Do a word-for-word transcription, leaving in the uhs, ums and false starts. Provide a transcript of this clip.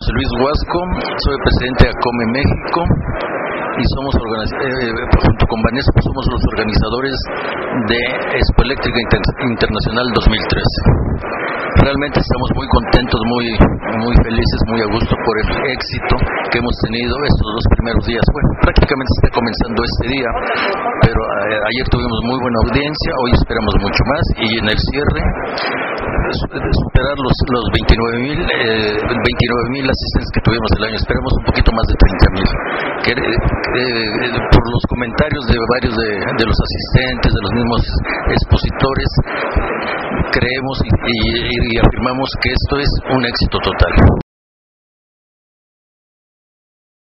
José Luis Huasco, soy presidente de ACOME México y somos, eh, junto con Vanessa, somos los organizadores de Expo Eléctrica Inter- Internacional dos mil trece. Realmente estamos muy contentos, muy, muy felices, muy a gusto por el éxito que hemos tenido estos dos primeros días. Bueno, prácticamente está comenzando este día, pero eh, ayer tuvimos muy buena audiencia, hoy esperamos mucho más y en el cierre superar los, los veintinueve mil asistentes que tuvimos el año. Esperamos un poquito más de treinta mil. Que, eh, por los comentarios de varios de, de los asistentes, de los mismos expositores, creemos y, y, y afirmamos que esto es un éxito total.